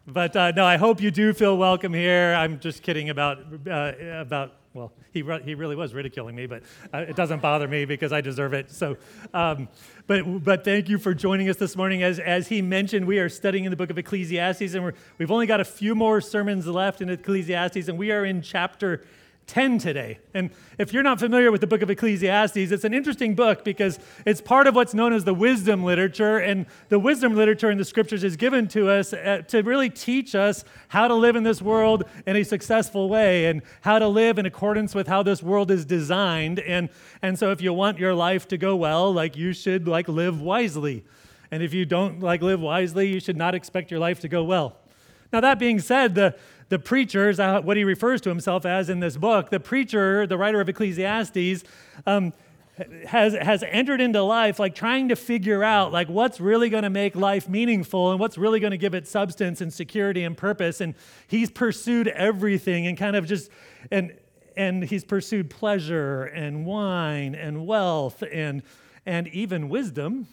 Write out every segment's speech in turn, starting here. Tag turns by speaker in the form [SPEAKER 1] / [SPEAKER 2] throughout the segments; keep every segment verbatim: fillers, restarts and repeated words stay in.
[SPEAKER 1] But uh, no, I hope you do feel welcome here. I'm just kidding about uh, about. Well, he re- he really was ridiculing me, but uh, it doesn't bother me because I deserve it. So, um, but but thank you for joining us this morning. As as he mentioned, we are studying in the book of Ecclesiastes, and we're, we've only got a few more sermons left in Ecclesiastes, and we are in chapter ten today. And if you're not familiar with the book of Ecclesiastes, it's an interesting book because it's part of what's known as the wisdom literature, and the wisdom literature in the scriptures is given to us uh, to really teach us how to live in this world in a successful way and how to live in accordance with how this world is designed. And and so if you want your life to go well, like you should like live wisely. And if you don't like live wisely, you should not expect your life to go well. Now that being said, the The preacher is what he refers to himself as in this book. The preacher, the writer of Ecclesiastes, um, has has entered into life like trying to figure out like what's really going to make life meaningful and what's really going to give it substance and security and purpose. And he's pursued everything and kind of just and and he's pursued pleasure and wine and wealth and and even wisdom.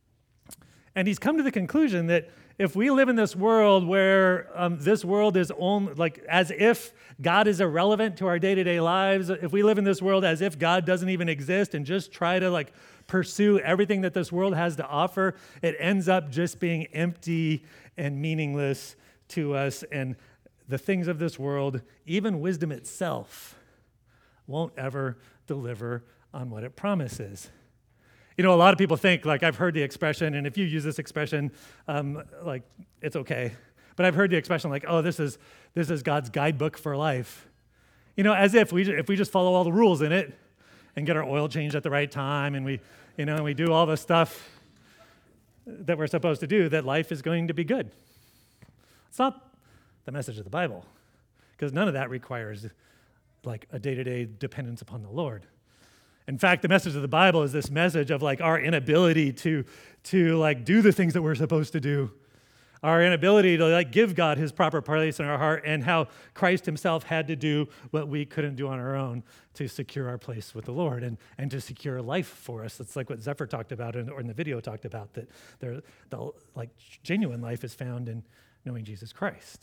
[SPEAKER 1] And he's come to the conclusion that if we live in this world where um, this world is only, like as if God is irrelevant to our day-to-day lives, if we live in this world as if God doesn't even exist and just try to like pursue everything that this world has to offer, it ends up just being empty and meaningless to us. And the things of this world, even wisdom itself, won't ever deliver on what it promises. You know, a lot of people think, like I've heard the expression, and if you use this expression, um, like it's okay. But I've heard the expression like, oh, this is this is God's guidebook for life. You know, as if we if we just follow all the rules in it and get our oil changed at the right time, and we, you know, and we do all the stuff that we're supposed to do, that life is going to be good. It's not the message of the Bible, because none of that requires like a day-to-day dependence upon the Lord. In fact, the message of the Bible is this message of like our inability to, to like do the things that we're supposed to do, our inability to like give God his proper place in our heart, and how Christ himself had to do what we couldn't do on our own to secure our place with the Lord and, and to secure life for us. It's like what Zephyr talked about in, or in the video talked about, that there, the like genuine life is found in knowing Jesus Christ.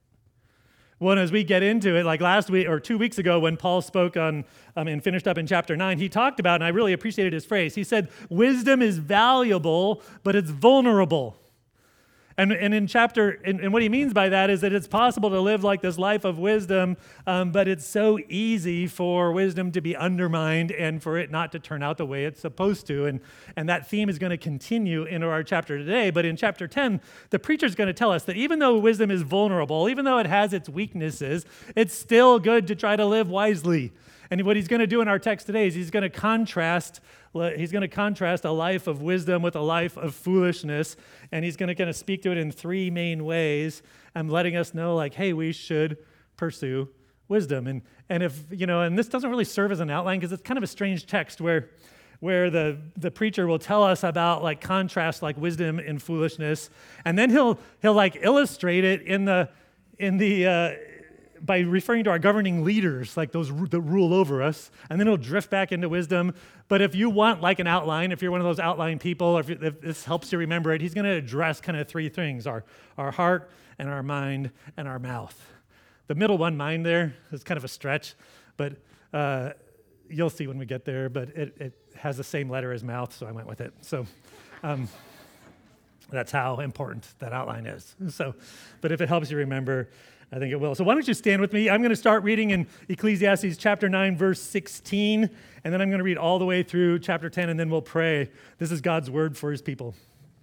[SPEAKER 1] Well, as we get into it, like last week or two weeks ago when Paul spoke on um, and finished up in chapter nine, he talked about, and I really appreciated his phrase, he said, wisdom is valuable, but it's vulnerable. And, and in chapter, and, and what he means by that is that it's possible to live like this life of wisdom, um, but it's so easy for wisdom to be undermined and for it not to turn out the way it's supposed to. And, and that theme is going to continue into our chapter today. But in chapter ten, the preacher's going to tell us that even though wisdom is vulnerable, even though it has its weaknesses, it's still good to try to live wisely. And what he's going to do in our text today is he's going to contrast he's going to contrast a life of wisdom with a life of foolishness, and he's going to kind of speak to it in three main ways. I'm letting us know, like, hey, we should pursue wisdom. And and if you know, and this doesn't really serve as an outline because it's kind of a strange text where where the the preacher will tell us about like contrast like wisdom and foolishness, and then he'll he'll like illustrate it in the in the uh, by referring to our governing leaders, like those that rule over us, and then it'll drift back into wisdom. But if you want like an outline, if you're one of those outline people, or if, if this helps you remember it, he's going to address kind of three things: our our heart and our mind and our mouth. The middle one, mind, there is kind of a stretch, but uh, you'll see when we get there. But it, it has the same letter as mouth, so I went with it. So. Um, That's how important that outline is. So, but if it helps you remember, I think it will. So why don't you stand with me? I'm going to start reading in Ecclesiastes chapter nine, verse sixteen, and then I'm going to read all the way through chapter ten, and then we'll pray. This is God's word for his people.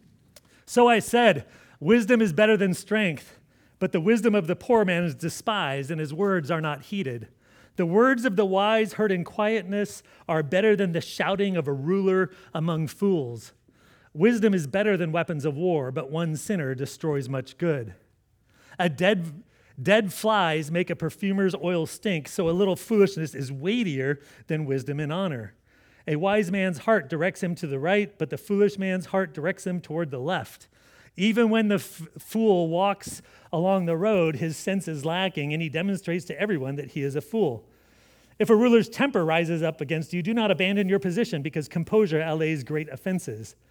[SPEAKER 1] So I said, wisdom is better than strength, but the wisdom of the poor man is despised, and his words are not heeded. The words of the wise heard in quietness are better than the shouting of a ruler among fools. Wisdom is better than weapons of war, but one sinner destroys much good. A dead, dead flies make a perfumer's oil stink, so a little foolishness is weightier than wisdom and honor. A wise man's heart directs him to the right, but the foolish man's heart directs him toward the left. Even when the f- fool walks along the road, his sense is lacking, and he demonstrates to everyone that he is a fool. If a ruler's temper rises up against you, do not abandon your position, because composure allays great offenses.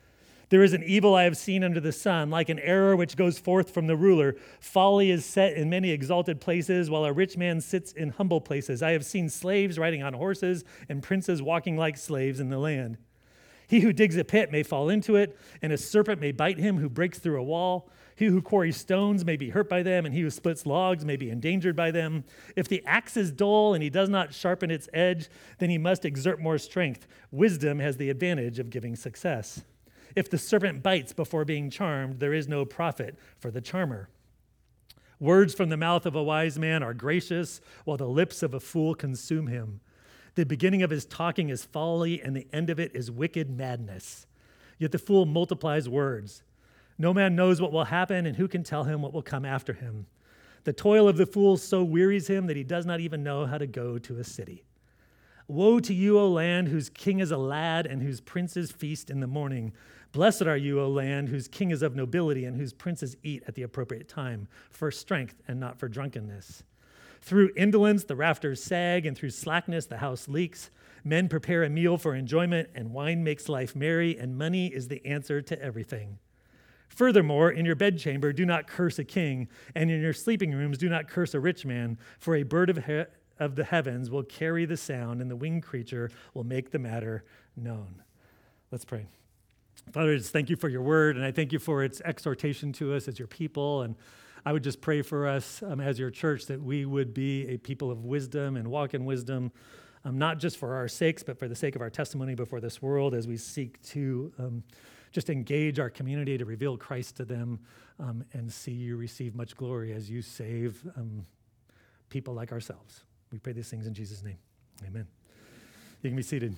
[SPEAKER 1] There is an evil I have seen under the sun, like an error which goes forth from the ruler. Folly is set in many exalted places, while a rich man sits in humble places. I have seen slaves riding on horses and princes walking like slaves in the land. He who digs a pit may fall into it, and a serpent may bite him who breaks through a wall. He who quarries stones may be hurt by them, and he who splits logs may be endangered by them. If the axe is dull and he does not sharpen its edge, then he must exert more strength. Wisdom has the advantage of giving success. If the serpent bites before being charmed, there is no profit for the charmer. Words from the mouth of a wise man are gracious, while the lips of a fool consume him. The beginning of his talking is folly, and the end of it is wicked madness. Yet the fool multiplies words. No man knows what will happen, and who can tell him what will come after him? The toil of the fool so wearies him that he does not even know how to go to a city. Woe to you, O land, whose king is a lad and whose princes feast in the morning. Blessed are you, O land, whose king is of nobility and whose princes eat at the appropriate time, for strength and not for drunkenness. Through indolence the rafters sag, and through slackness the house leaks. Men prepare a meal for enjoyment, and wine makes life merry, and money is the answer to everything. Furthermore, in your bedchamber do not curse a king, and in your sleeping rooms do not curse a rich man, for a bird of, he- of the heavens will carry the sound, and the winged creature will make the matter known. Let's pray. Father, I just thank you for your word, and I thank you for its exhortation to us as your people, and I would just pray for us um, as your church that we would be a people of wisdom and walk in wisdom, um, not just for our sakes, but for the sake of our testimony before this world as we seek to um, just engage our community to reveal Christ to them um, and see you receive much glory as you save um, people like ourselves. We pray these things in Jesus' name. Amen. You can be seated.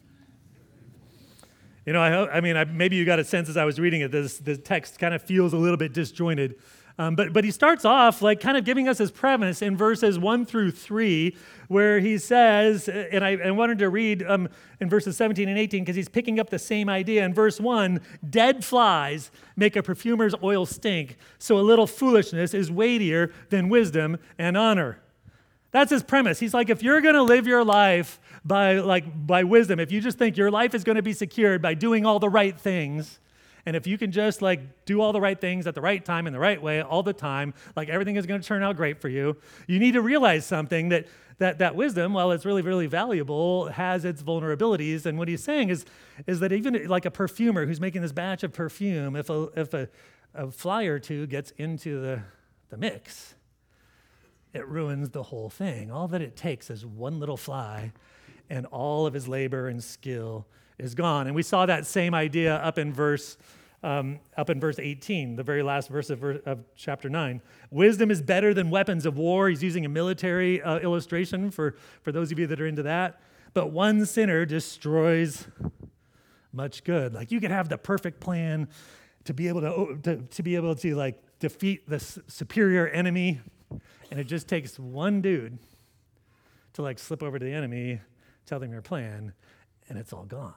[SPEAKER 1] You know, I, hope, I mean, I, maybe you got a sense as I was reading it, this the text kind of feels a little bit disjointed. Um, but but he starts off like kind of giving us his premise in verses one through three, where he says, and I, I wanted to read um, in verses seventeen and eighteen because he's picking up the same idea. In verse one, dead flies make a perfumer's oil stink, so a little foolishness is weightier than wisdom and honor. That's his premise. He's like, if you're going to live your life by like by wisdom, if you just think your life is going to be secured by doing all the right things, and if you can just like do all the right things at the right time in the right way all the time, like everything is going to turn out great for you, you need to realize something that that that wisdom, while it's really, really valuable, has its vulnerabilities. And what he's saying is, is that even like a perfumer who's making this batch of perfume, if a if a, a fly or two gets into the, the mix, it ruins the whole thing. All that it takes is one little fly, and all of his labor and skill is gone. And we saw that same idea up in verse um, up in verse eighteen, the very last verse of, of chapter nine. Wisdom is better than weapons of war. He's using a military uh, illustration for, for those of you that are into that. But one sinner destroys much good. Like you could have the perfect plan to be able to, to, to be able to like defeat this superior enemy, and it just takes one dude to like slip over to the enemy, tell them your plan, and it's all gone.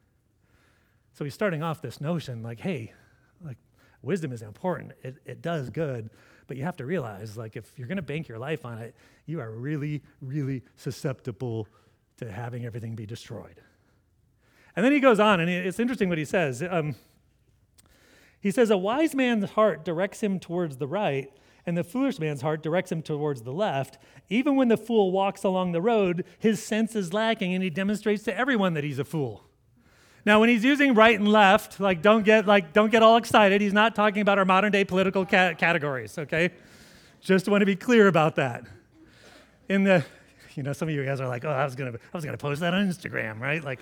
[SPEAKER 1] So he's starting off this notion like, hey, like wisdom is important. It, it does good, but you have to realize like if you're going to bank your life on it, you are really, really susceptible to having everything be destroyed. And then he goes on, and it's interesting what he says. Um, he says, a wise man's heart directs him towards the right, and the foolish man's heart directs him towards the left. Even when the fool walks along the road, his sense is lacking, and he demonstrates to everyone that he's a fool. Now, when he's using right and left, like don't get like don't get all excited. He's not talking about our modern day political ca- categories. Okay, just want to be clear about that. In the, you know, some of you guys are like, oh, I was gonna I was gonna post that on Instagram, right? Like,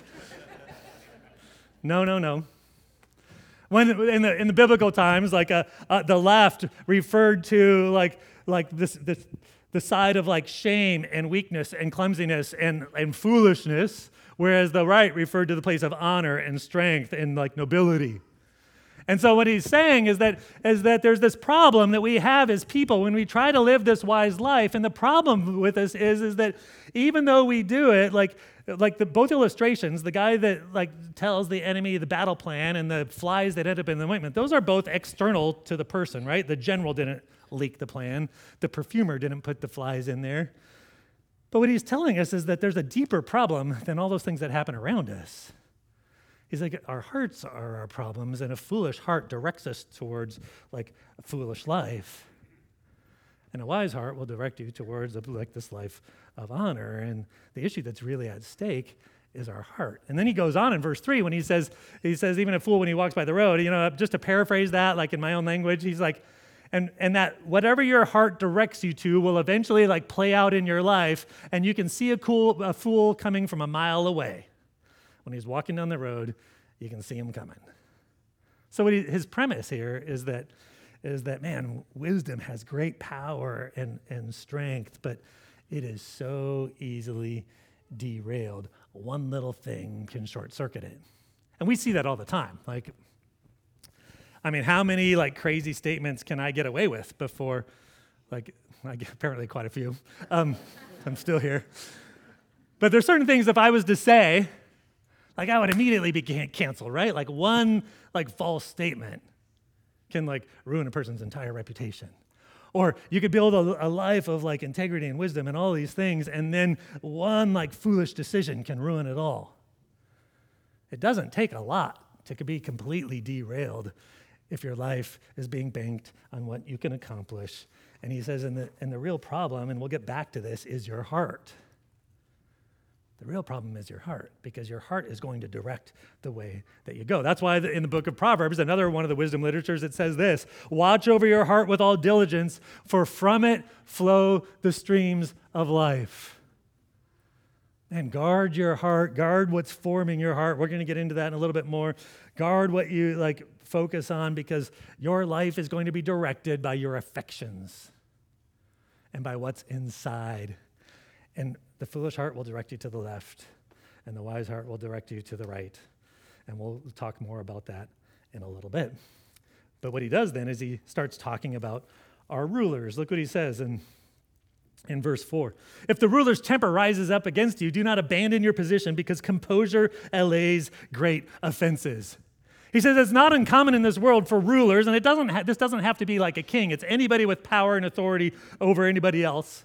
[SPEAKER 1] no, no, no. When in the in the biblical times, like uh, uh, the left referred to like like this this the side of like shame and weakness and clumsiness and, and foolishness, whereas the right referred to the place of honor and strength and like nobility. And so what he's saying is that is that there's this problem that we have as people when we try to live this wise life, and the problem with this is is that even though we do it, like like the both illustrations, the guy that like tells the enemy the battle plan and the flies that end up in the ointment, those are both external to the person, right? The general didn't leak the plan. The perfumer didn't put the flies in there. But what he's telling us is that there's a deeper problem than all those things that happen around us. He's like, our hearts are our problems, and a foolish heart directs us towards like a foolish life. And a wise heart will direct you towards a, like this life of honor. And the issue that's really at stake is our heart. And then he goes on in verse three when he says, he says, even a fool when he walks by the road, you know, just to paraphrase that, like in my own language, he's like, and, and that whatever your heart directs you to will eventually like play out in your life, and you can see a, cool, a fool coming from a mile away. When he's walking down the road, you can see him coming. So what he, his premise here is that, is that, man, wisdom has great power and, and strength, but it is so easily derailed. One little thing can short-circuit it. And we see that all the time. Like, I mean, how many like crazy statements can I get away with before, like, I get, apparently quite a few. Um, I'm still here. But there's certain things if I was to say, like I would immediately be can- canceled, right? Like one like false statement can like ruin a person's entire reputation. Or you could build a, a life of like integrity and wisdom and all these things, and then one like foolish decision can ruin it all. It doesn't take a lot to be completely derailed if your life is being banked on what you can accomplish. And he says, and the, and the real problem, and we'll get back to this, is your heart. The real problem is your heart, because your heart is going to direct the way that you go. That's why in the book of Proverbs, another one of the wisdom literatures, it says this: watch over your heart with all diligence, for from it flow the streams of life. And guard your heart, guard what's forming your heart. We're going to get into that in a little bit more. Guard what you like focus on, because your life is going to be directed by your affections and by what's inside. And the foolish heart will direct you to the left, and the wise heart will direct you to the right. And we'll talk more about that in a little bit. But what he does then is he starts talking about our rulers. Look what he says in, in verse four. If the ruler's temper rises up against you, do not abandon your position, because composure allays great offenses. He says it's not uncommon in this world for rulers, and it doesn't ha- this doesn't have to be like a king. It's anybody with power and authority over anybody else.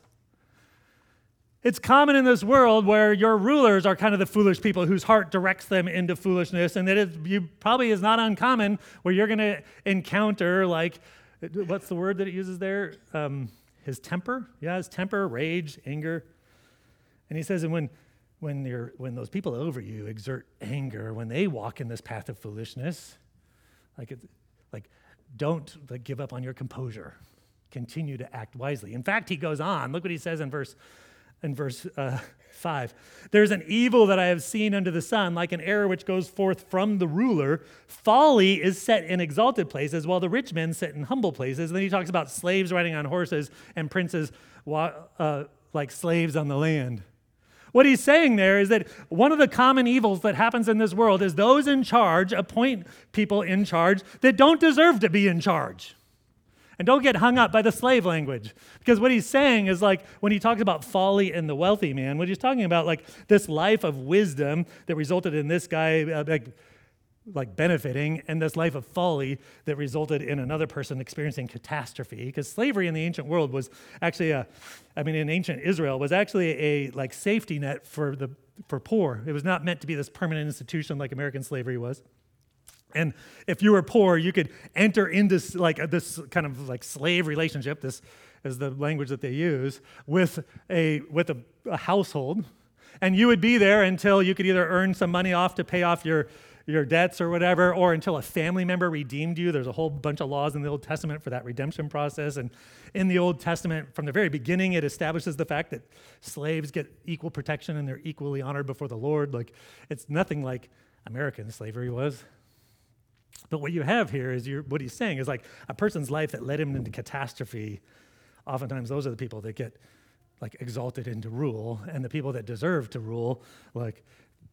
[SPEAKER 1] It's common in this world where your rulers are kind of the foolish people whose heart directs them into foolishness, and that it you probably is not uncommon where you're going to encounter, like, what's the word that it uses there? Um, his temper? Yeah, his temper, rage, anger. And he says, and when when you're when those people over you exert anger, when they walk in this path of foolishness, like it, like don't like give up on your composure. Continue to act wisely. In fact, he goes on. Look what he says in verse. In verse uh, five, there's an evil that I have seen under the sun, like an arrow which goes forth from the ruler. Folly is set in exalted places, while the rich men sit in humble places. And then he talks about slaves riding on horses and princes uh, like slaves on the land. What he's saying there is that one of the common evils that happens in this world is those in charge appoint people in charge that don't deserve to be in charge. And don't get hung up by the slave language. Because what he's saying is like, when he talks about folly and the wealthy man, what he's talking about, like this life of wisdom that resulted in this guy uh, like, like benefiting, and this life of folly that resulted in another person experiencing catastrophe. Because slavery in the ancient world was actually a, I mean, in ancient Israel, was actually a like safety net for the for poor. It was not meant to be this permanent institution like American slavery was. And if you were poor, you could enter into like this kind of like slave relationship. This is the language that they use with a with a, a household, and you would be there until you could either earn some money off to pay off your your debts or whatever, or until a family member redeemed you. There's a whole bunch of laws in the Old Testament for that redemption process. And in the Old Testament, from the very beginning, it establishes the fact that slaves get equal protection and they're equally honored before the Lord. Like, it's nothing like American slavery was. But what you have here is you're, what he's saying is like a person's life that led him into catastrophe. Oftentimes, those are the people that get like exalted into rule, and the people that deserve to rule like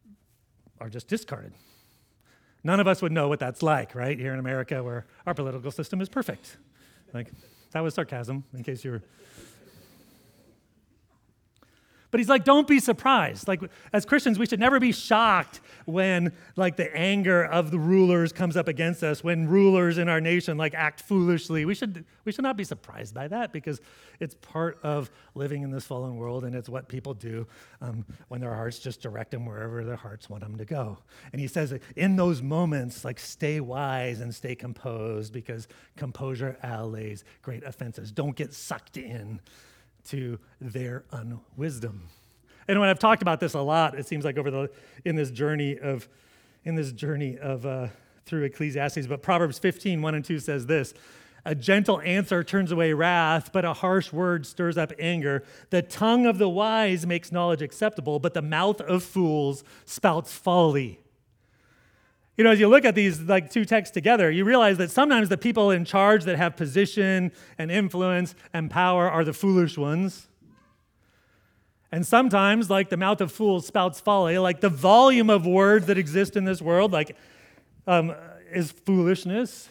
[SPEAKER 1] are just discarded. None of us would know what that's like, right? Here in America, where our political system is perfect. Like, that was sarcasm, in case you were. But he's like, don't be surprised. Like, as Christians, we should never be shocked when, like, the anger of the rulers comes up against us, when rulers in our nation, like, act foolishly. We should, we should not be surprised by that because it's part of living in this fallen world, and it's what people do um, when their hearts just direct them wherever their hearts want them to go. And he says, in those moments, like, stay wise and stay composed because composure allays great offenses. Don't get sucked in to their unwisdom. And when I've talked about this a lot, it seems like over the in this journey of in this journey of uh, through Ecclesiastes, but Proverbs fifteen, one and two says this: a gentle answer turns away wrath, but a harsh word stirs up anger. The tongue of the wise makes knowledge acceptable, but the mouth of fools spouts folly. You know, as you look at these like two texts together, you realize that sometimes the people in charge that have position and influence and power are the foolish ones. And sometimes, like the mouth of fools spouts folly, like the volume of words that exist in this world, like, um, is foolishness.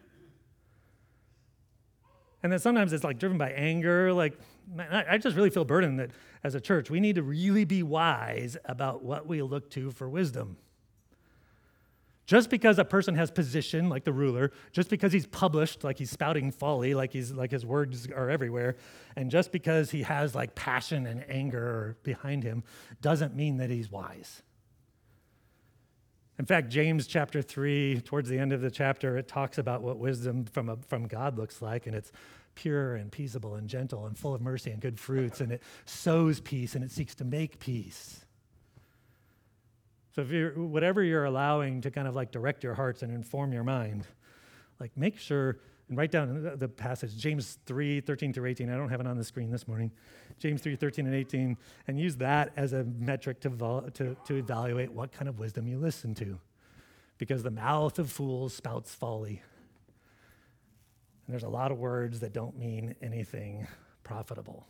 [SPEAKER 1] And then sometimes it's like driven by anger. Like, man, I just really feel burdened that as a church, we need to really be wise about what we look to for wisdom. Just because a person has position, like the ruler, just because he's published, like he's spouting folly, like he's like his words are everywhere, and just because he has like passion and anger behind him, doesn't mean that he's wise. In fact, James chapter three, towards the end of the chapter, it talks about what wisdom from a, from God looks like, and it's pure and peaceable and gentle and full of mercy and good fruits, and it sows peace and it seeks to make peace. So if you're, whatever you're allowing to kind of like direct your hearts and inform your mind, like make sure, and write down the passage, James three, thirteen through eighteen. I don't have it on the screen this morning. James three, thirteen and eighteen, and use that as a metric to, vol- to, to evaluate what kind of wisdom you listen to. Because the mouth of fools spouts folly. And there's a lot of words that don't mean anything profitable.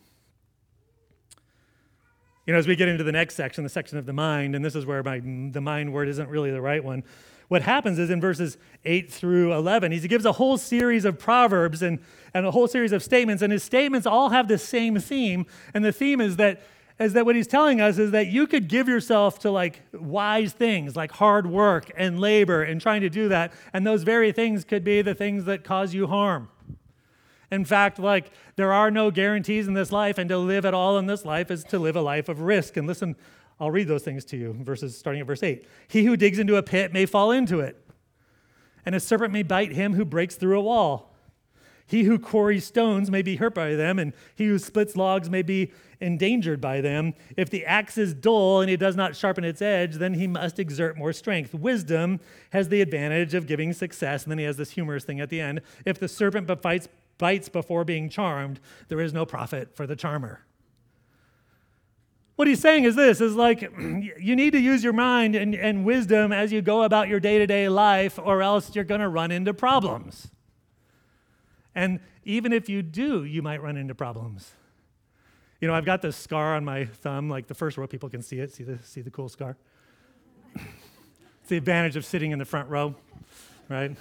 [SPEAKER 1] You know, as we get into the next section, the section of the mind, and this is where my, the mind word isn't really the right one, what happens is in verses eight through eleven, he gives a whole series of proverbs and, and a whole series of statements, and his statements all have the same theme, and the theme is that is that what he's telling us is that you could give yourself to like wise things, like hard work and labor and trying to do that, and those very things could be the things that cause you harm. In fact, like, there are no guarantees in this life, and to live at all in this life is to live a life of risk. And listen, I'll read those things to you, verses starting at verse eight. He who digs into a pit may fall into it, and a serpent may bite him who breaks through a wall. He who quarries stones may be hurt by them, and he who splits logs may be endangered by them. If the axe is dull and it does not sharpen its edge, then he must exert more strength. Wisdom has the advantage of giving success, and then he has this humorous thing at the end. If the serpent bites bites before being charmed, there is no profit for the charmer. What he's saying is this, is like, you need to use your mind and, and wisdom as you go about your day-to-day life, or else you're going to run into problems. And even if you do, you might run into problems. You know, I've got this scar on my thumb, like the first row people can see it. See the, see the cool scar? It's the advantage of sitting in the front row, right?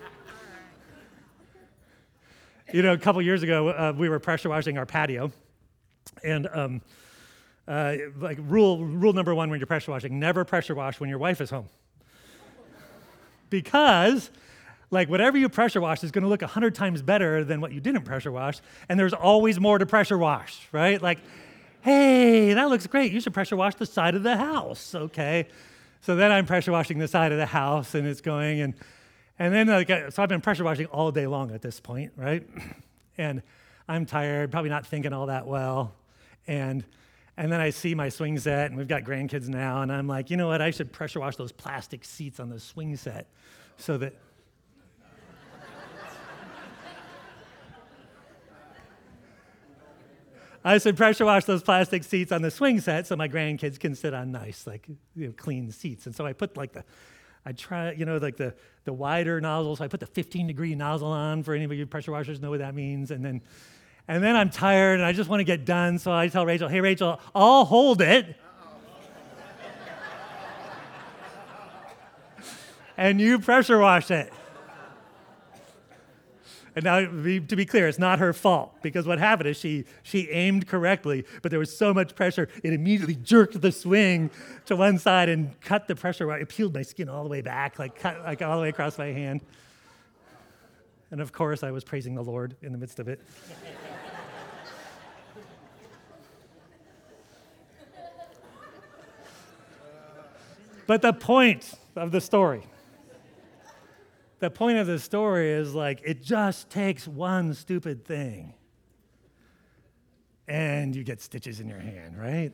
[SPEAKER 1] You know, a couple years ago, uh, we were pressure washing our patio, and um, uh, like rule rule number one when you're pressure washing: never pressure wash when your wife is home, because like whatever you pressure wash is going to look a hundred times better than what you didn't pressure wash, and there's always more to pressure wash, right? Like, hey, that looks great. You should pressure wash the side of the house, okay? So then I'm pressure washing the side of the house, and it's going and. And then, like, so I've been pressure washing all day long at this point, right? And I'm tired, probably not thinking all that well. And and then I see my swing set, and we've got grandkids now, and I'm like, you know what? I should pressure wash those plastic seats on the swing set so that... I should pressure wash those plastic seats on the swing set so my grandkids can sit on nice, like, you know, clean seats. And so I put, like, the... I try, you know, like the, the wider nozzle, so I put the fifteen degree nozzle on for any of you pressure washers know what that means. And then and then I'm tired and I just want to get done, so I tell Rachel, hey, Rachel, I'll hold it. And you pressure wash it. And now, to be clear, it's not her fault, because what happened is she she aimed correctly, but there was so much pressure, it immediately jerked the swing to one side and cut the pressure. It peeled my skin all the way back, like cut like all the way across my hand. And of course, I was praising the Lord in the midst of it. But the point of the story, the point of the story is like, it just takes one stupid thing and you get stitches in your hand, right?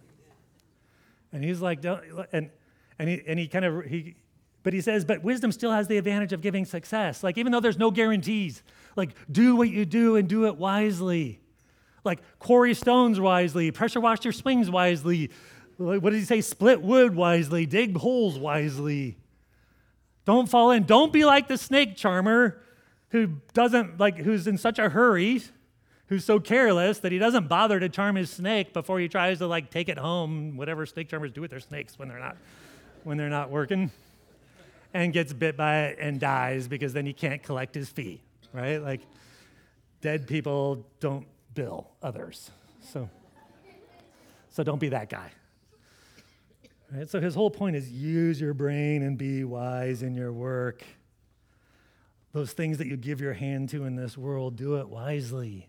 [SPEAKER 1] And he's like, don't, and, and he, and he kind of, he, but he says, but wisdom still has the advantage of giving success. Like, even though there's no guarantees, like, do what you do and do it wisely. Like, quarry stones wisely, pressure wash your swings wisely. What did he say? Split wood wisely, dig holes wisely. Don't fall in. Don't be like the snake charmer who doesn't, like, who's in such a hurry, who's so careless that he doesn't bother to charm his snake before he tries to, like, take it home, whatever snake charmers do with their snakes when they're not, when they're not working, and gets bit by it and dies because then he can't collect his fee, right? Like, dead people don't bill others. So, so don't be that guy. Right? So his whole point is use your brain and be wise in your work. Those things that you give your hand to in this world, do it wisely.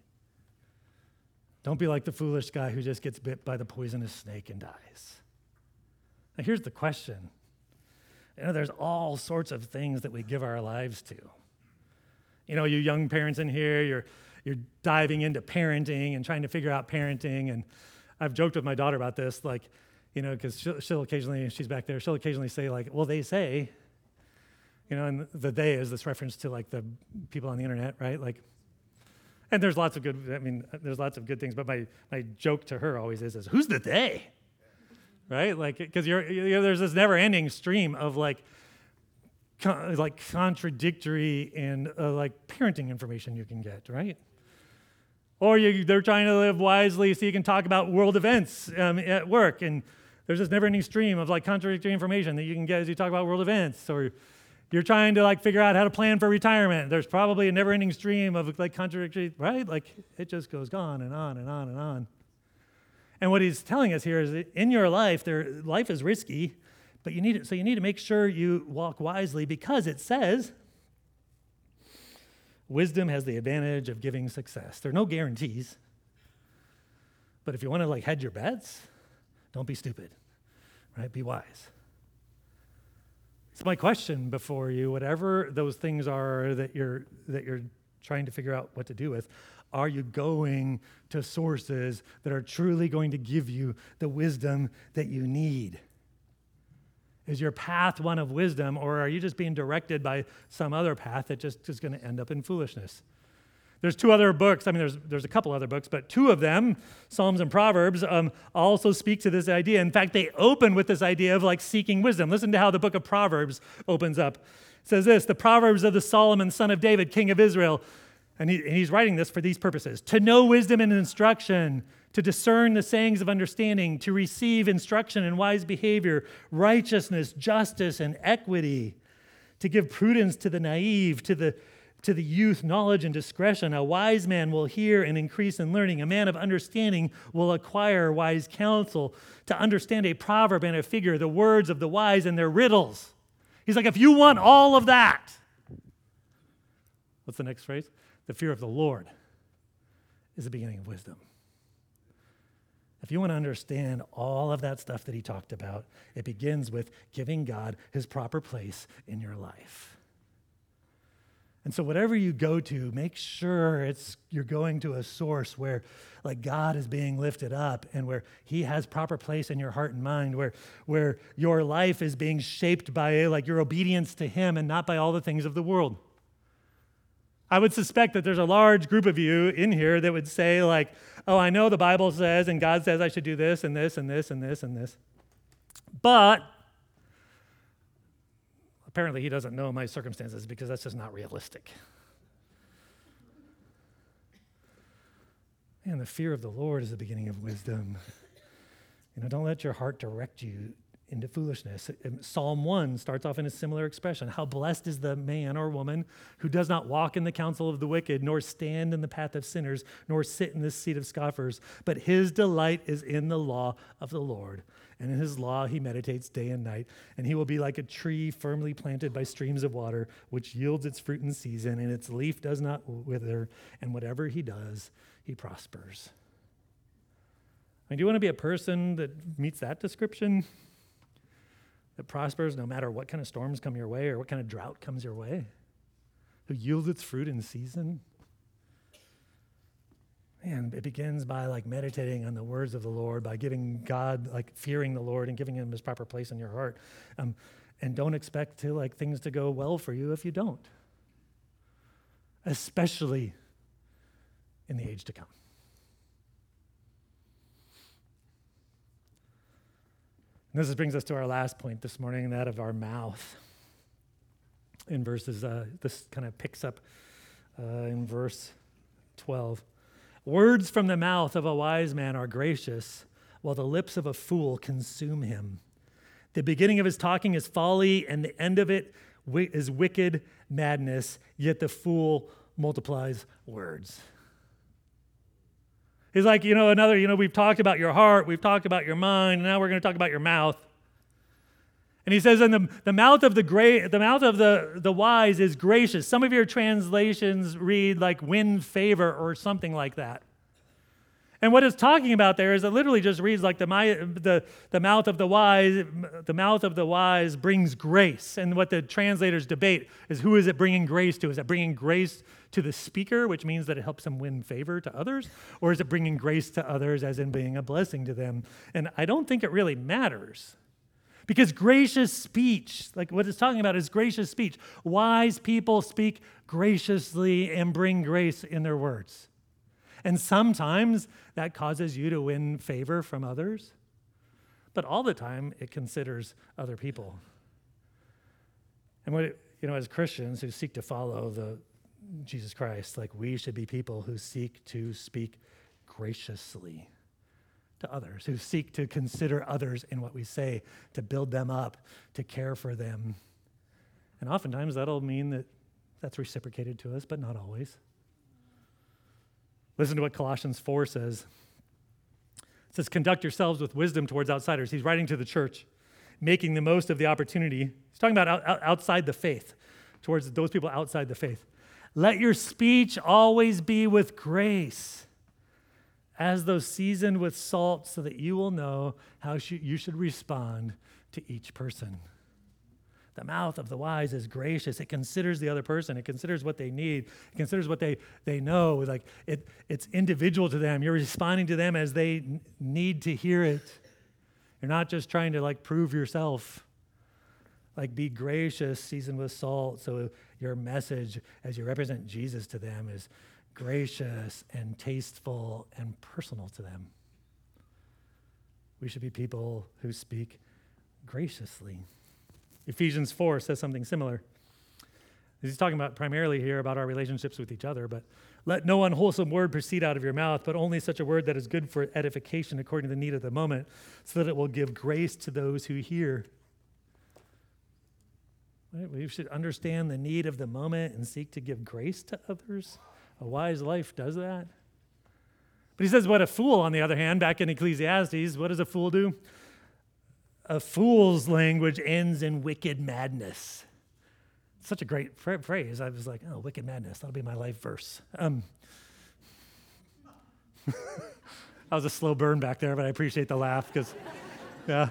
[SPEAKER 1] Don't be like the foolish guy who just gets bit by the poisonous snake and dies. Now here's the question. You know, there's all sorts of things that we give our lives to. You know, you young parents in here, you're you're diving into parenting and trying to figure out parenting. And I've joked with my daughter about this, like, you know, because she'll, she'll occasionally, she's back there, she'll occasionally say, like, well, they say, you know, and the they is this reference to, like, the people on the internet, right? Like, and there's lots of good, I mean, there's lots of good things, but my, my joke to her always is, is who's the they? Right? Like, because you're, you know, there's this never-ending stream of, like, con- like contradictory and, uh, like, parenting information you can get, right? Or you, they're trying to live wisely so you can talk about world events um, at work, and there's this never-ending stream of, like, contradictory information that you can get as you talk about world events. Or you're trying to, like, figure out how to plan for retirement. There's probably a never-ending stream of, like, contradictory, right? Like, it just goes on and on and on and on. And what he's telling us here is that in your life, there, life is risky, but you need it, so you need to make sure you walk wisely, because it says wisdom has the advantage of giving success. There are no guarantees, but if you want to, like, hedge your bets, don't be stupid, right? Be wise. It's my question before you, whatever those things are that you're that you're trying to figure out what to do with, are you going to sources that are truly going to give you the wisdom that you need? Is your path one of wisdom, or are you just being directed by some other path that just is going to end up in foolishness? There's two other books. I mean, there's there's a couple other books, but two of them, Psalms and Proverbs, um, also speak to this idea. In fact, they open with this idea of, like, seeking wisdom. Listen to how the book of Proverbs opens up. It says this: the Proverbs of the Solomon, son of David, king of Israel. And, he, and he's writing this for these purposes: to know wisdom and instruction, to discern the sayings of understanding, to receive instruction in wise behavior, righteousness, justice, and equity, to give prudence to the naive, to the to the youth knowledge and discretion. A wise man will hear and increase in learning. A man of understanding will acquire wise counsel. To understand a proverb and a figure, the words of the wise and their riddles. He's like, if you want all of that, what's the next phrase? The fear of the Lord is the beginning of wisdom. If you want to understand all of that stuff that he talked about, it begins with giving God his proper place in your life. And so whatever you go to, make sure it's you're going to a source where, like, God is being lifted up and where he has proper place in your heart and mind, where, where your life is being shaped by, like, your obedience to him and not by all the things of the world. I would suspect that there's a large group of you in here that would say, like, oh, I know the Bible says and God says I should do this and this and this and this and this. But apparently he doesn't know my circumstances, because that's just not realistic. And the fear of the Lord is the beginning of wisdom. You know, don't let your heart direct you into foolishness. Psalm one starts off in a similar expression. How blessed is the man or woman who does not walk in the counsel of the wicked, nor stand in the path of sinners, nor sit in the seat of scoffers, but his delight is in the law of the Lord. And in his law he meditates day and night, and he will be like a tree firmly planted by streams of water, which yields its fruit in season, and its leaf does not wither, and whatever he does, he prospers. I mean, do you want to be a person that meets that description? That prospers no matter what kind of storms come your way or what kind of drought comes your way? Who yields its fruit in season? Man, it begins by like meditating on the words of the Lord, by giving God, like fearing the Lord and giving him his proper place in your heart. Um, and don't expect to like things to go well for you if you don't. Especially in the age to come. And this brings us to our last point this morning, that of our mouth. In verses, uh, this kind of picks up uh, in verse twelve. Words from the mouth of a wise man are gracious, while the lips of a fool consume him. The beginning of his talking is folly, and the end of it is wicked madness, yet the fool multiplies words. He's like, you know, another, you know, we've talked about your heart, we've talked about your mind, and now we're going to talk about your mouth. And he says, and the, the mouth of the great, the mouth of the, the wise is gracious. Some of your translations read like win favor or something like that. And what it's talking about there is it literally just reads like the, the, the mouth of the wise, the mouth of the wise brings grace. And what the translators debate is, who is it bringing grace to? Is it bringing grace to the speaker, which means that it helps them win favor to others? Or is it bringing grace to others as in being a blessing to them? And I don't think it really matters. Because gracious speech, like what it's talking about is gracious speech. Wise people speak graciously and bring grace in their words. And sometimes that causes you to win favor from others. But all the time, it considers other people. And what, you know, as Christians who seek to follow the Jesus Christ, like we should be people who seek to speak graciously to others, who seek to consider others in what we say, to build them up, to care for them. And oftentimes that'll mean that that's reciprocated to us, but not always. Listen to what Colossians four says. It says, conduct yourselves with wisdom towards outsiders. He's writing to the church, making the most of the opportunity. He's talking about out, out, outside the faith, towards those people outside the faith. Let your speech always be with grace, as though seasoned with salt, so that you will know how sh- you should respond to each person. The mouth of the wise is gracious. It considers the other person. It considers what they need. It considers what they, they know. Like it, it's individual to them. You're responding to them as they n- need to hear it. You're not just trying to like prove yourself. Like be gracious, seasoned with salt, so your message as you represent Jesus to them is gracious and tasteful and personal to them. We should be people who speak graciously. Ephesians four says something similar. He's talking about primarily here about our relationships with each other, but let no unwholesome word proceed out of your mouth, but only such a word that is good for edification according to the need of the moment, so that it will give grace to those who hear. Right? We should understand the need of the moment and seek to give grace to others. A wise life does that. But he says, what a fool, on the other hand, back in Ecclesiastes, what does a fool do? A fool's language ends in wicked madness. Such a great phrase. I was like, oh, wicked madness. That'll be my life verse. Um, that was a slow burn back there, but I appreciate the laugh because, yeah.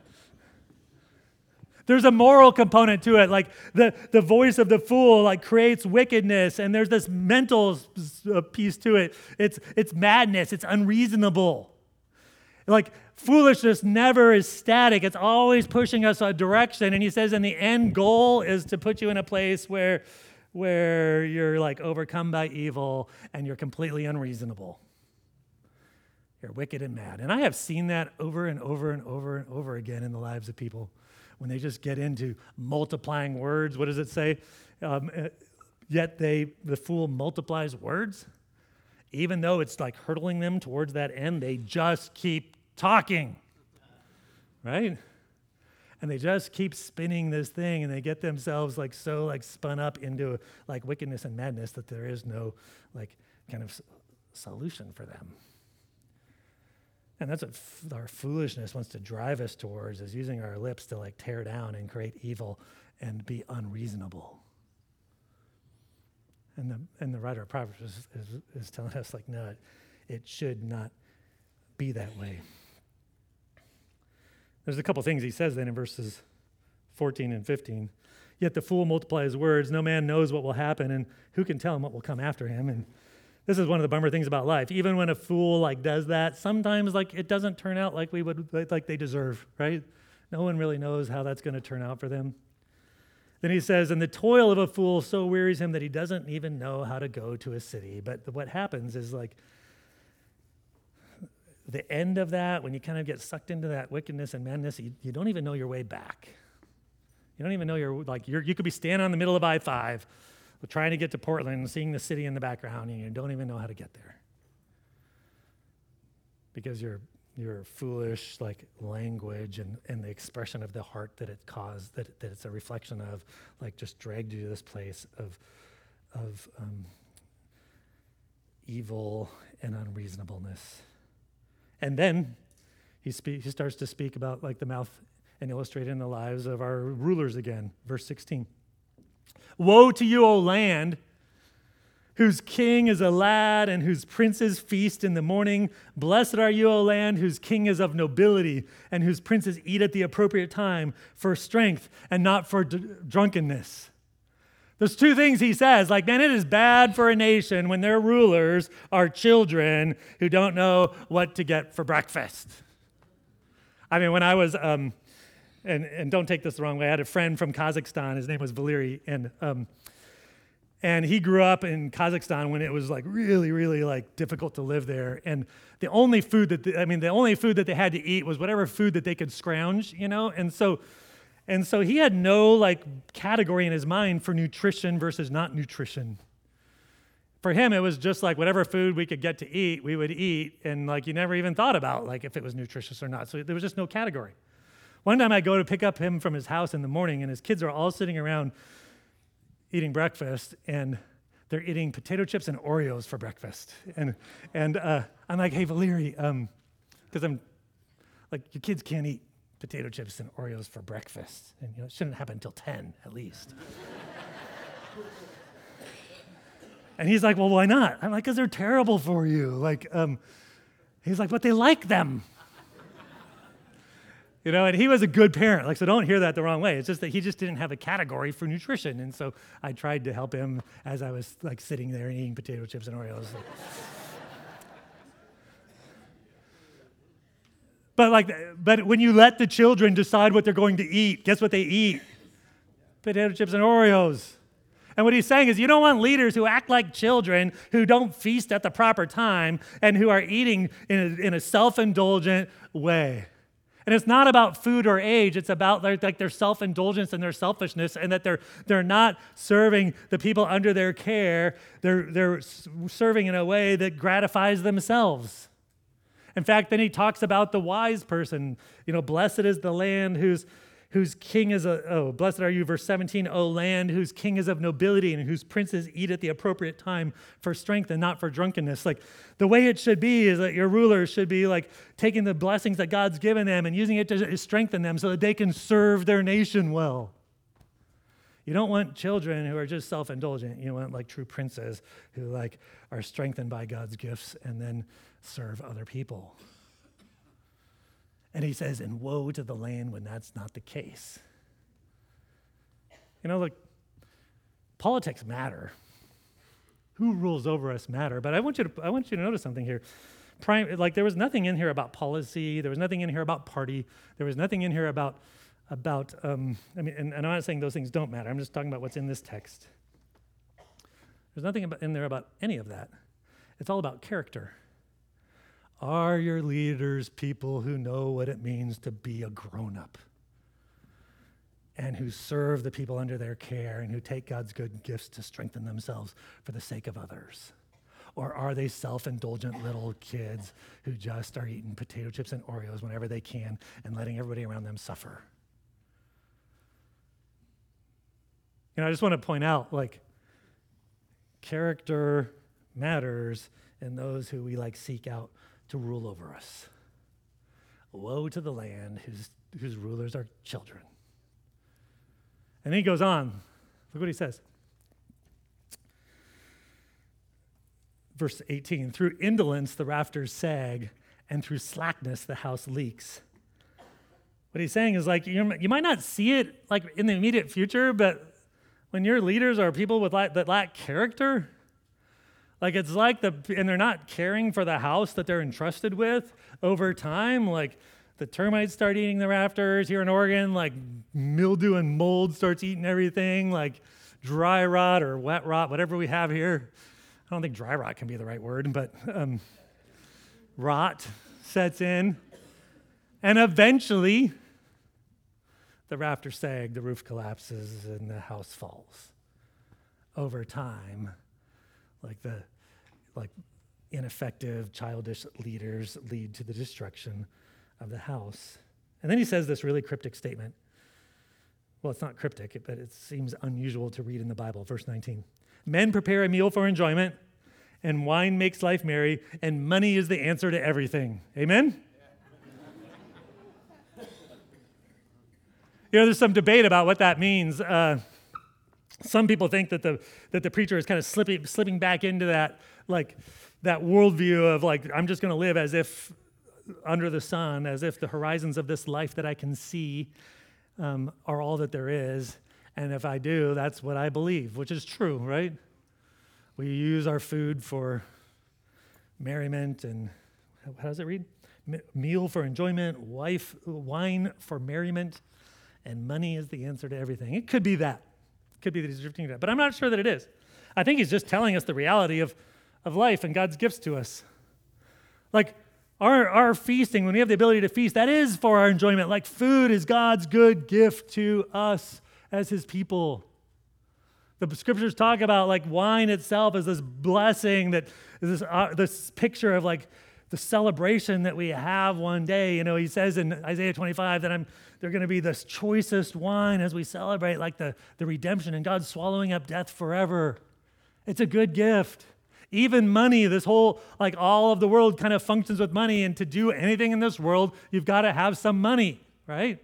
[SPEAKER 1] There's a moral component to it. Like the, the voice of the fool like creates wickedness, and there's this mental piece to it. It's, it's madness. It's unreasonable. Like foolishness never is static. It's always pushing us a direction. And he says, and the end goal is to put you in a place where, where you're like overcome by evil and you're completely unreasonable. You're wicked and mad. And I have seen that over and over and over and over again in the lives of people when they just get into multiplying words. What does it say? Um, yet they, the fool multiplies words. Even though it's like hurtling them towards that end, they just keep talking, right? And they just keep spinning this thing, and they get themselves like so like spun up into like wickedness and madness that there is no like kind of s- solution for them. And that's what f- our foolishness wants to drive us towards, is using our lips to like tear down and create evil and be unreasonable. And the and the writer of Proverbs is, is, is telling us like, no, it, it should not be that way. There's a couple things he says then in verses fourteen and fifteen. Yet the fool multiplies words. No man knows what will happen, and who can tell him what will come after him? And this is one of the bummer things about life. Even when a fool like does that, sometimes like it doesn't turn out like we would like they deserve, right? No one really knows how that's going to turn out for them. Then he says, and the toil of a fool so wearies him that he doesn't even know how to go to a city. But what happens is like the end of that, when you kind of get sucked into that wickedness and madness, you, you don't even know your way back. You don't even know you're like, you're, you could be standing on the middle of I five trying to get to Portland, seeing the city in the background, and you don't even know how to get there. Because your your foolish like language and, and the expression of the heart that it caused, that, that it's a reflection of, like just dragged you to this place of, of um, evil and unreasonableness. And then he spe- he starts to speak about like the mouth and illustrate in the lives of our rulers again. Verse sixteen. Woe to you, O land, whose king is a lad and whose princes feast in the morning. Blessed are you, O land, whose king is of nobility and whose princes eat at the appropriate time for strength and not for d- drunkenness. There's two things he says, like, man, it is bad for a nation when their rulers are children who don't know what to get for breakfast. I mean, when I was, um, and, and don't take this the wrong way, I had a friend from Kazakhstan. His name was Valeri, and um, and he grew up in Kazakhstan when it was like really, really like difficult to live there. And the only food that, the, I mean, the only food that they had to eat was whatever food that they could scrounge, you know? And so And so he had no like category in his mind for nutrition versus not nutrition. For him, it was just like whatever food we could get to eat, we would eat. And like you never even thought about like if it was nutritious or not. So there was just no category. One time I go to pick up him from his house in the morning, and his kids are all sitting around eating breakfast, and they're eating potato chips and Oreos for breakfast. And and uh, I'm like, hey, Valeri, um, because I'm like, your kids can't eat potato chips and Oreos for breakfast. And you know, it shouldn't happen until ten, at least. And he's like, well, why not? I'm like, because they're terrible for you. Like, um, he's like, but they like them. You know, and he was a good parent. Like, so don't hear that the wrong way. It's just that he just didn't have a category for nutrition. And so I tried to help him as I was like sitting there and eating potato chips and Oreos. But like, but when you let the children decide what they're going to eat, guess what they eat? Potato chips and Oreos. And what he's saying is you don't want leaders who act like children, who don't feast at the proper time, and who are eating in a, in a self-indulgent way. And it's not about food or age. It's about their, like their self-indulgence and their selfishness, and that they're they're not serving the people under their care. They're they're serving in a way that gratifies themselves. In fact, then he talks about the wise person. You know, blessed is the land whose whose king is a, oh, blessed are you, verse seventeen, O land whose king is of nobility and whose princes eat at the appropriate time for strength and not for drunkenness. Like, the way it should be is that your rulers should be like taking the blessings that God's given them and using it to strengthen them so that they can serve their nation well. You don't want children who are just self-indulgent. You want like true princes who like are strengthened by God's gifts and then serve other people. And he says, and woe to the land when that's not the case. You know, look, politics matter. Who rules over us matter. But I want you to I want you to notice something here. Prime, like there was nothing in here about policy. There was nothing in here about party. There was nothing in here about about. Um, I mean, and, and I'm not saying those things don't matter. I'm just talking about what's in this text. There's nothing about, in there about any of that. It's all about character. Are your leaders people who know what it means to be a grown-up and who serve the people under their care and who take God's good gifts to strengthen themselves for the sake of others? Or are they self-indulgent little kids who just are eating potato chips and Oreos whenever they can and letting everybody around them suffer? You know, I just want to point out, like, character matters in those who we like seek out to rule over us. Woe to the land whose, whose rulers are children. And then he goes on. Look what he says. Verse eighteen, through indolence the rafters sag, and through slackness the house leaks. What he's saying is, like, you you might not see it like in the immediate future, but when your leaders are people with like, that lack character, like it's like the, and they're not caring for the house that they're entrusted with over time, like the termites start eating the rafters here in Oregon, like mildew and mold starts eating everything, like dry rot or wet rot, whatever we have here. I don't think dry rot can be the right word, but um, rot sets in. And eventually, the rafters sag, the roof collapses, and the house falls. Over time, like the like ineffective, childish leaders lead to the destruction of the house. And then he says this really cryptic statement. Well, it's not cryptic, but it seems unusual to read in the Bible. Verse nineteen. Men prepare a meal for enjoyment, and wine makes life merry, and money is the answer to everything. Amen? You know, there's some debate about what that means. Uh, some people think that the that the preacher is kind of slipping slipping back into that like that worldview of like, I'm just going to live as if under the sun, as if the horizons of this life that I can see um, are all that there is. And if I do, that's what I believe, which is true, right? We use our food for merriment and, how does it read? M- meal for enjoyment, wife, wine for merriment, and money is the answer to everything. It could be that. It could be that he's drifting to that. But I'm not sure that it is. I think he's just telling us the reality of, of life and God's gifts to us. Like, our, our feasting, when we have the ability to feast, that is for our enjoyment. Like, food is God's good gift to us as his people. The scriptures talk about like wine itself as this blessing, that is this, uh, this picture of like the celebration that we have one day. You know, he says in Isaiah twenty-five that I'm they're going to be this choicest wine as we celebrate like the, the redemption and God swallowing up death forever. It's a good gift. Even money, this whole, like all of the world kind of functions with money, and to do anything in this world, you've got to have some money, right?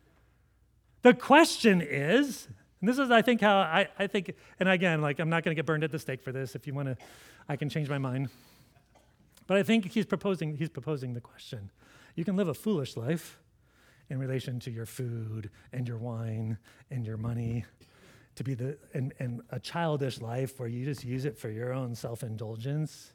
[SPEAKER 1] The question is, and this is, I think, how I, I think, and again, like, I'm not going to get burned at the stake for this. If you want to, I can change my mind. But I think he's proposing, he's proposing the question. You can live a foolish life in relation to your food and your wine and your money, to be the, and, and a childish life where you just use it for your own self-indulgence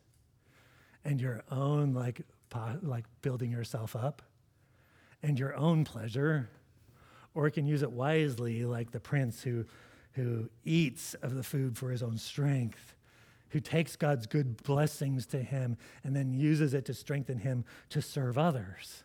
[SPEAKER 1] and your own, like, po- like building yourself up and your own pleasure. Or it can use it wisely, like the prince who, who eats of the food for his own strength, who takes God's good blessings to him and then uses it to strengthen him to serve others.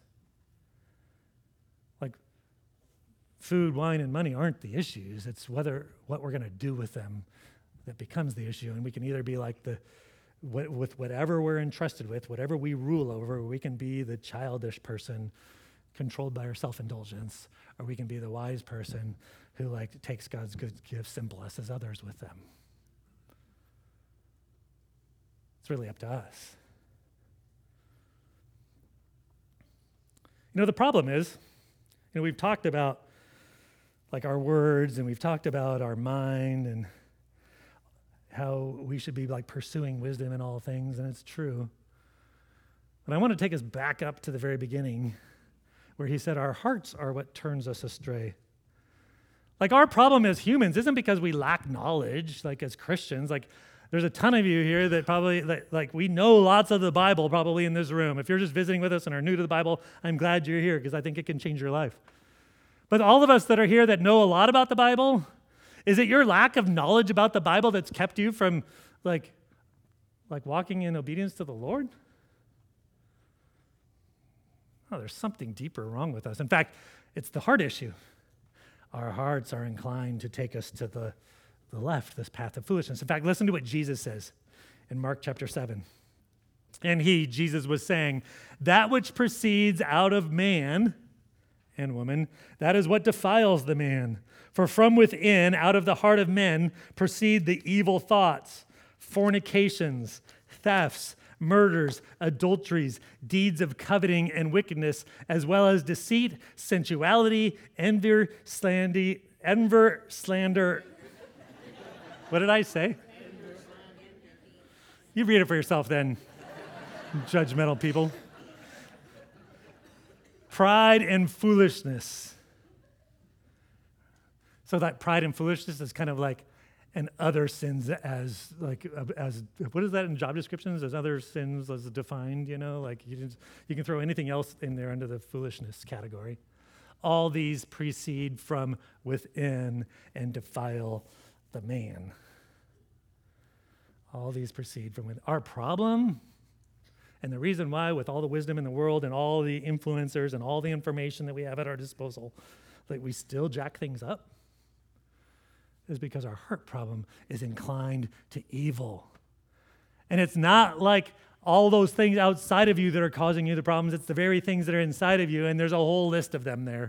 [SPEAKER 1] Like, food, wine, and money aren't the issues. It's whether what we're going to do with them that becomes the issue. And we can either be like the, with whatever we're entrusted with, whatever we rule over, we can be the childish person controlled by our self-indulgence, or we can be the wise person who like takes God's good gifts and blesses others with them. It's really up to us. You know, the problem is, you know, we've talked about like our words, and we've talked about our mind and how we should be like pursuing wisdom in all things, and it's true. But I want to take us back up to the very beginning, where he said our hearts are what turns us astray. Like, our problem as humans isn't because we lack knowledge, like as Christians. Like, there's a ton of you here that probably, that, like, we know lots of the Bible probably in this room. If you're just visiting with us and are new to the Bible, I'm glad you're here because I think it can change your life. But all of us that are here that know a lot about the Bible, is it your lack of knowledge about the Bible that's kept you from, like, like walking in obedience to the Lord? Oh, there's something deeper wrong with us. In fact, it's the heart issue. Our hearts are inclined to take us to the, the left, this path of foolishness. In fact, listen to what Jesus says in Mark chapter seven. And he, Jesus, was saying, that which proceeds out of man, and woman. That is what defiles the man. For from within, out of the heart of men, proceed the evil thoughts, fornications, thefts, murders, adulteries, deeds of coveting and wickedness, as well as deceit, sensuality, envy, slander, envy, slander. What did I say? You read it for yourself then, judgmental people. Pride and foolishness. So that pride and foolishness is kind of like an other sins as like as what is that in job descriptions? As other sins as defined, you know, like you just, you can throw anything else in there under the foolishness category. All these proceed from within and defile the man. All these proceed from within. Our problem, and the reason why, with all the wisdom in the world and all the influencers and all the information that we have at our disposal, that we still jack things up, is because our heart problem is inclined to evil. And it's not like all those things outside of you that are causing you the problems. It's the very things that are inside of you, and there's a whole list of them there.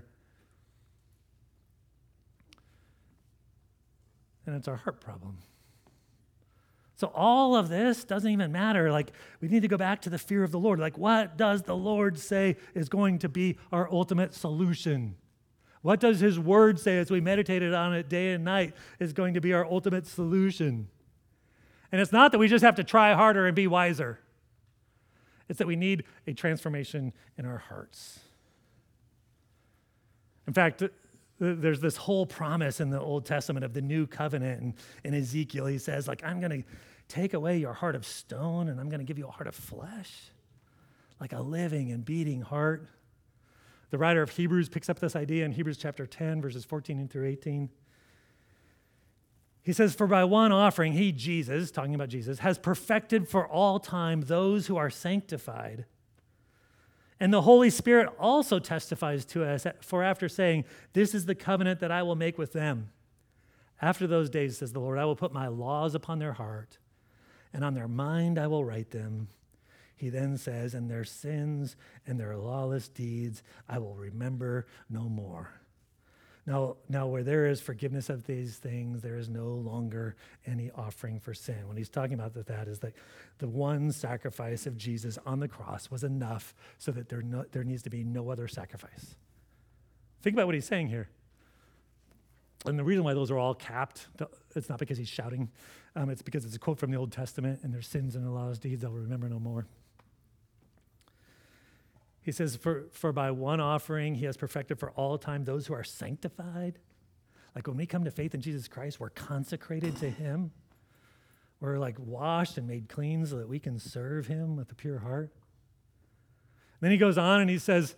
[SPEAKER 1] And it's our heart problem. So all of this doesn't even matter. Like, we need to go back to the fear of the Lord. Like, what does the Lord say is going to be our ultimate solution? What does his word say as we meditated on it day and night is going to be our ultimate solution? And it's not that we just have to try harder and be wiser. It's that we need a transformation in our hearts. In fact, there's this whole promise in the Old Testament of the new covenant. And in Ezekiel, he says, like, I'm going to take away your heart of stone and I'm going to give you a heart of flesh, like a living and beating heart. The writer of Hebrews picks up this idea in Hebrews chapter ten, verses fourteen through eighteen. He says, for by one offering, he, Jesus, talking about Jesus, has perfected for all time those who are sanctified. And the Holy Spirit also testifies to us, for after saying, this is the covenant that I will make with them. After those days, says the Lord, I will put my laws upon their heart, and on their mind I will write them. He then says, and their sins and their lawless deeds I will remember no more. Now, now, where there is forgiveness of these things, there is no longer any offering for sin. When he's talking about that, that is that the one sacrifice of Jesus on the cross was enough so that there, no, there needs to be no other sacrifice. Think about what he's saying here. And the reason why those are all capped, it's not because he's shouting. Um, it's because it's a quote from the Old Testament, and their sins and their lawless deeds I will remember no more. He says, for, for by one offering, he has perfected for all time those who are sanctified. Like when we come to faith in Jesus Christ, we're consecrated to him. We're like washed and made clean so that we can serve him with a pure heart. Then he goes on and he says,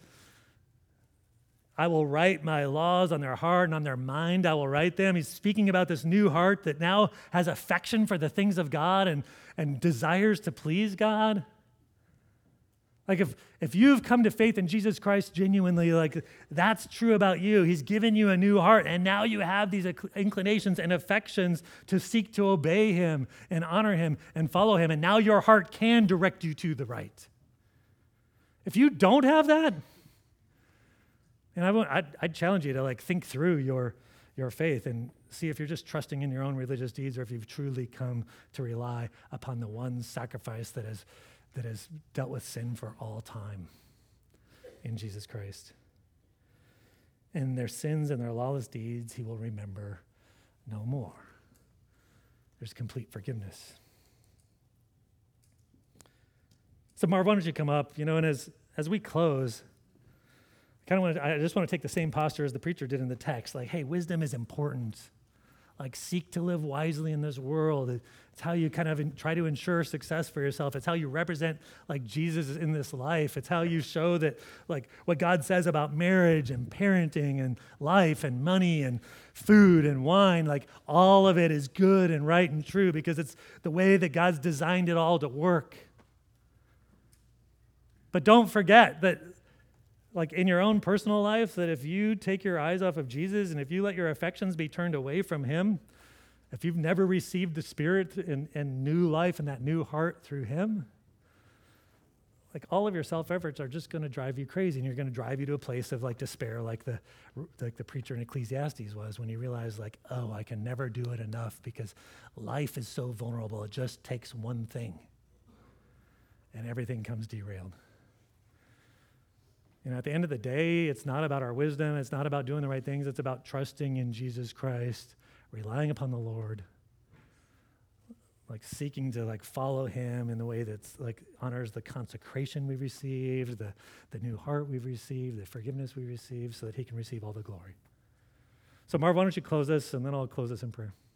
[SPEAKER 1] I will write my laws on their heart and on their mind I will write them. He's speaking about this new heart that now has affection for the things of God and, and desires to please God. Like if, if you've come to faith in Jesus Christ genuinely, like that's true about you. He's given you a new heart, and now you have these inclinations and affections to seek to obey him and honor him and follow him, and now your heart can direct you to the right. If you don't have that, and I won't, I'd, I'd challenge you to like think through your, your faith and see if you're just trusting in your own religious deeds or if you've truly come to rely upon the one sacrifice that has that has dealt with sin for all time in Jesus Christ. And their sins and their lawless deeds he will remember no more. There's complete forgiveness. So Marv, why don't you come up? You know, and as as we close, I kind of want to, I just want to take the same posture as the preacher did in the text. Like, hey, wisdom is important. Like, seek to live wisely in this world. It's how you kind of in, try to ensure success for yourself. It's how you represent, like, Jesus in this life. It's how you show that, like, what God says about marriage and parenting and life and money and food and wine, like, all of it is good and right and true because it's the way that God's designed it all to work. But don't forget that, like in your own personal life, that if you take your eyes off of Jesus and if you let your affections be turned away from him, if you've never received the Spirit and, and new life and that new heart through him, like all of your self-efforts are just going to drive you crazy, and you're going to drive you to a place of like despair, like the like the preacher in Ecclesiastes was, when he realized like, oh, I can never do it enough because life is so vulnerable. It just takes one thing, and everything comes derailed. You know, at the end of the day, it's not about our wisdom. It's not about doing the right things. It's about trusting in Jesus Christ, relying upon the Lord, like seeking to like follow him in the way that's like honors the consecration we've received, the, the new heart we've received, the forgiveness we received, so that he can receive all the glory. So Marv, why don't you close this, and then I'll close this in prayer.